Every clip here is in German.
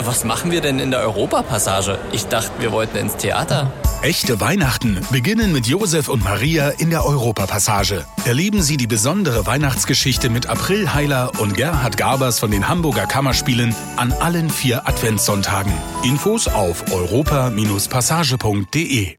Was machen wir denn in der Europapassage? Ich dachte, wir wollten ins Theater. Echte Weihnachten beginnen mit Josef und Maria in der Europapassage. Erleben Sie die besondere Weihnachtsgeschichte mit April Heiler und Gerhard Gabers von den Hamburger Kammerspielen an allen 4 Adventssonntagen. Infos auf europa-passage.de.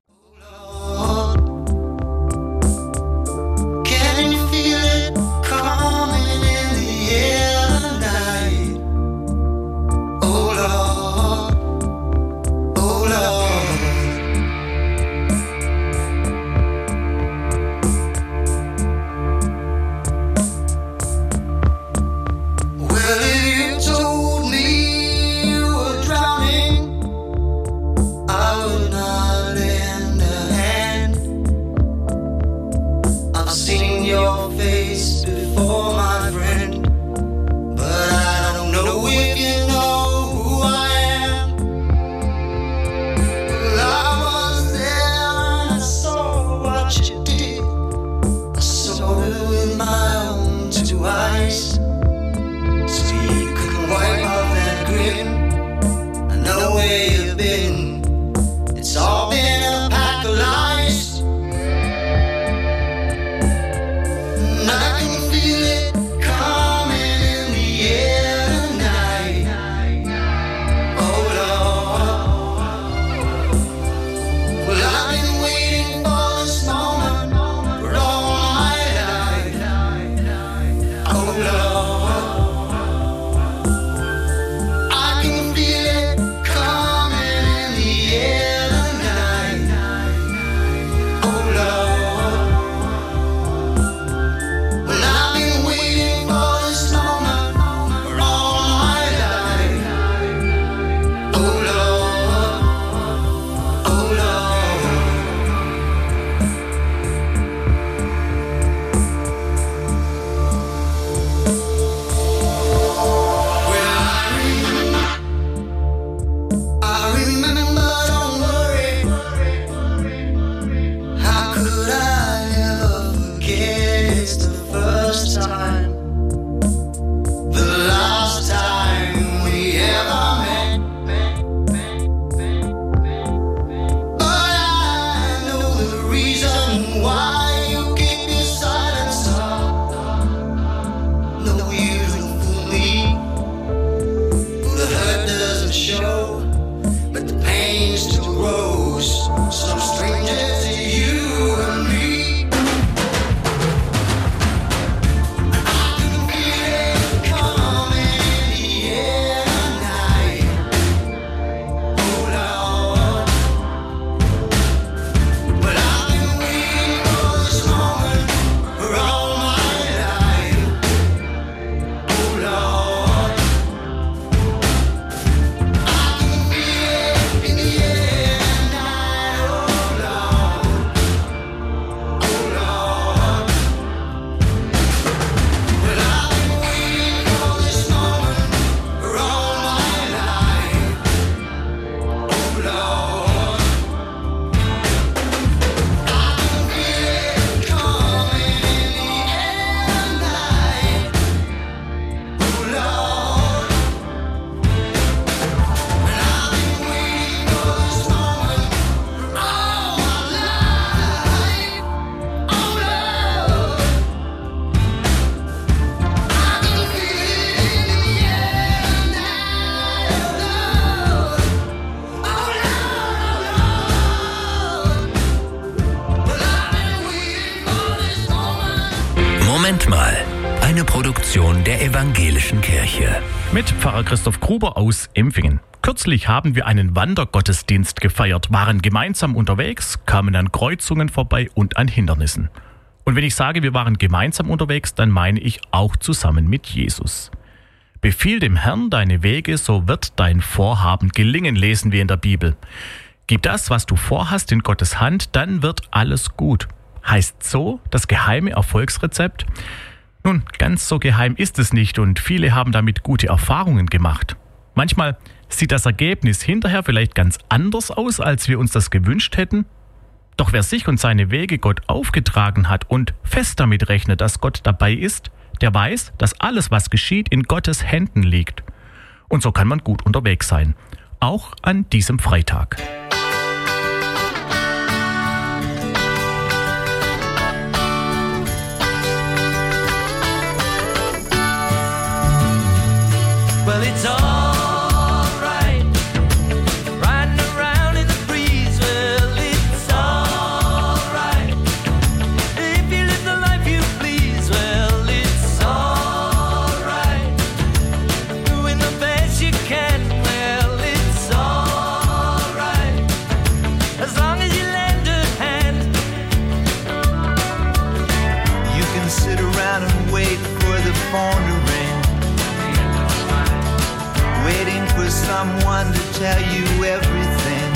Moment mal, eine Produktion der Evangelischen Kirche. Mit Pfarrer Christoph Gruber aus Empfingen. Kürzlich haben wir einen Wandergottesdienst gefeiert, waren gemeinsam unterwegs, kamen an Kreuzungen vorbei und an Hindernissen. Und wenn ich sage, wir waren gemeinsam unterwegs, dann meine ich auch zusammen mit Jesus. Befiehl dem Herrn deine Wege, so wird dein Vorhaben gelingen, lesen wir in der Bibel. Gib das, was du vorhast, in Gottes Hand, dann wird alles gut. Heißt so das geheime Erfolgsrezept? Nun, ganz so geheim ist es nicht und viele haben damit gute Erfahrungen gemacht. Manchmal sieht das Ergebnis hinterher vielleicht ganz anders aus, als wir uns das gewünscht hätten. Doch wer sich und seine Wege Gott aufgetragen hat und fest damit rechnet, dass Gott dabei ist, der weiß, dass alles, was geschieht, in Gottes Händen liegt. Und so kann man gut unterwegs sein. Auch an diesem Freitag. Well, it's all right, riding around in the breeze. Well, it's all right, if you live the life you please. Well, it's all right, doing the best you can. Well, it's all right, as long as you lend a hand. You can sit around and wait for the phone to ring, waiting for someone to tell you everything.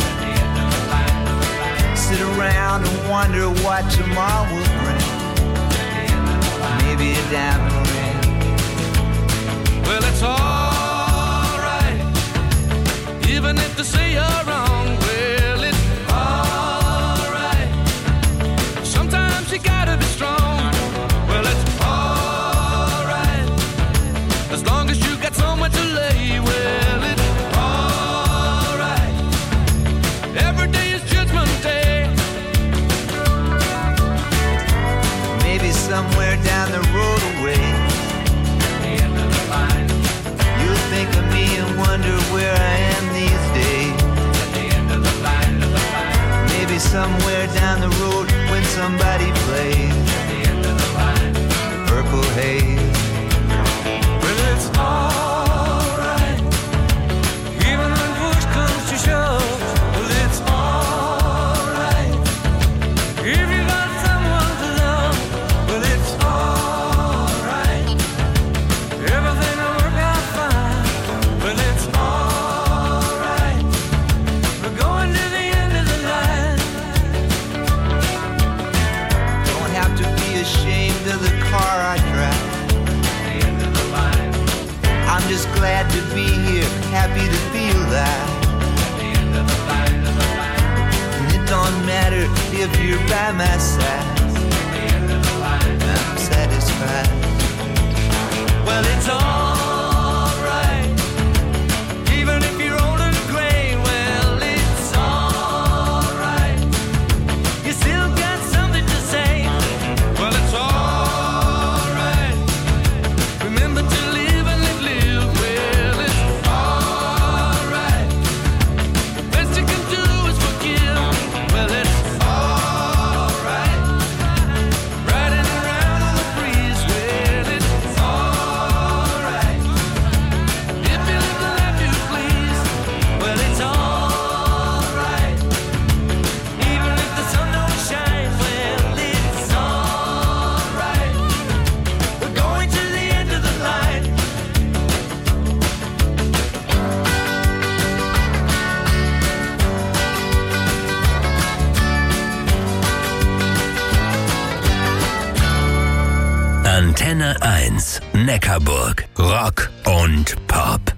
Sit around and wonder what tomorrow will bring. Maybe a diamond ring. Well, it's all right, even if they say you're wrong. Well, it's all right, sometimes you gotta be strong. Well, it's all right, as long as you got somewhere to lay. Well, it's all right, every day is Judgment Day. Maybe somewhere down the road away, The end of the line, you'll think of me and wonder where I am these days. at the end of the line, Maybe somewhere down the road when somebody plays the end of the line. Purple Haze. Well, it's all right, even when push comes to shove. Well, it's all right, if you got someone to love. Well, it's all right, everything will work out fine. Well, it's all right, we're going to the end of the line. Don't have to be ashamed of the car I drive. The end of the line, I'm just glad to be here, happy to feel that. the end of the line, And it don't matter if you're by my side, the end of the line. I'm satisfied. Well, it's all right, even if you're old and gray. Well, it's all right, you still got something to say. Well, it's all right, remember to live and live. Well, it's all right, the best you can do is forgive. Well, it's all right, riding around in the breeze. Well, it's all right, if you live the life you please. Well, it's all right, even if the sun don't shine. Well, it's all right, we're going to the end of the line. Antenne 1 Neckarburg. Rock und Pop.